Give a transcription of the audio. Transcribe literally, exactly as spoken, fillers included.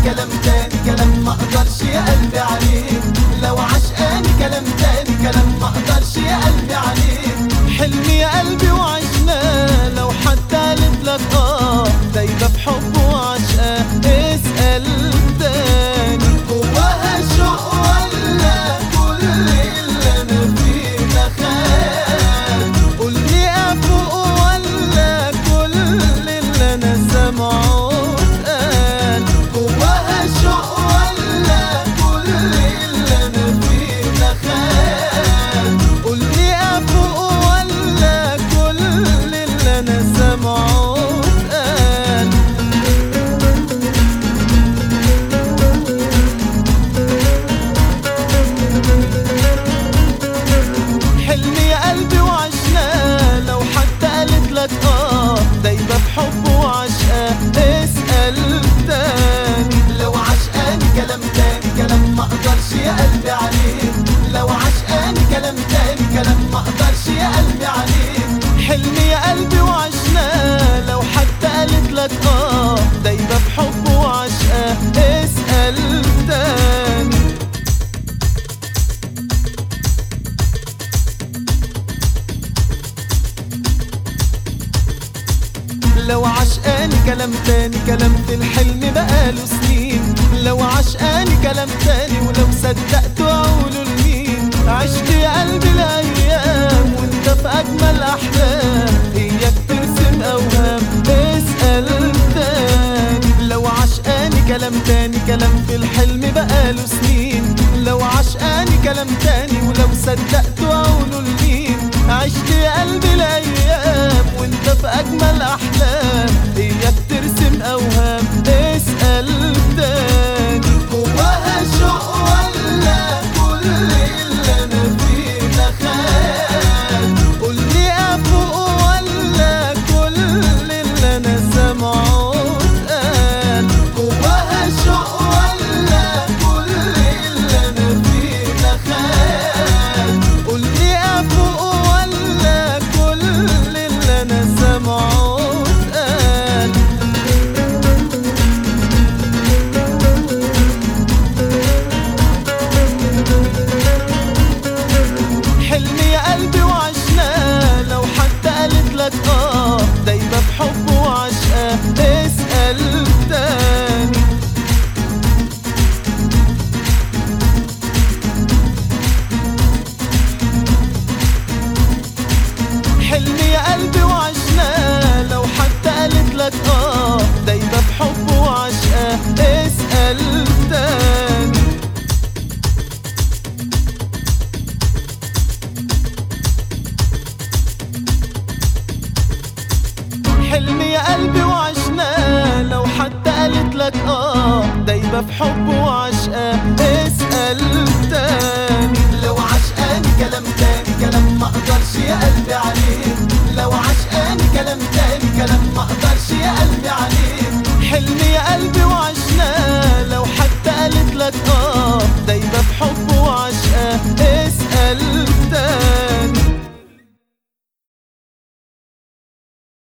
كلام تاني كلام ما اقدرش يا قلبي عليه، لو عشقاني كلام تاني كلام ما اقدرش يا قلبي عليه. حلمي يا قلبي وعشناه، لو حتى قالت لك اه دايبة في حبه وعشقاه، اسأل تاني جواها شوق ولا كل اللي انا فيه ده خان؟ قولي افوق ولا كل اللي انا سامعه اتقال؟ جواها شوق ولا كل اللي انا فيه ده خان؟ قولي افوق ولا كل اللي انا سامعه اتقال؟ حلمي يا قلبي وعشناه، لو حتى قالت لك اه دايبة في حبه وعشقاه، اسأل تاني لو عشقاني كلام تاني كلام ما اقدرش يا قلبي عليه، لو عشقاني كلام تاني كلام ما اقدرش يا قلبي عليه. حلمي يا قلبي وعشناه، لو حتى قالت لك اه دايبة في حبه وعشقاه، اسأل تاني لو عشقاني كلام تاني كلام في الحلم بقاله سنين، لو عشقاني كلام تاني ولو صدقت اقوله لمين؟ عشت يا قلبي الايام وانت في اجمل احلام، اياك ترسم اوهام، اسأل تاني لو عشقاني كلام تاني كلام في الحلم بقاله سنين، لو عشقاني كلام تاني ولو صدقت اقوله لمين؟ عشت يا قلبي الايام وانت في اجمل احلام، اياك ترسم اوهام، اسأل تاني جواها شوق ولا كل اللي انا فيه ده خان؟ قولي افوق ولا كل اللي انا سامعه اتقال؟ جواها شوق ولا كل اللي انا فيه ده خان؟ قولي افوق ولا كل اللي انا سامعه اتقال؟ حلمي يا قلبي وعشناه، لو حتى قالت لك اه دايبة في حبه وعشقاه، اسأل تاني حلمي يا قلبي وعشناه، لو حتى قالت لك اه دايبة في حبه وعشقاه، اسأل تاني حلمي يا قلبي وعشناه، لو حتى قالت لك اه دايبة في حبه وعشقاه، اسأل تاني لو عشقاني كلام تاني كلام ما اقدرش يا قلبي عليه، لو عشقاني كلام تاني كلام ما اقدرش يا قلبي عليه. حلمي يا قلبي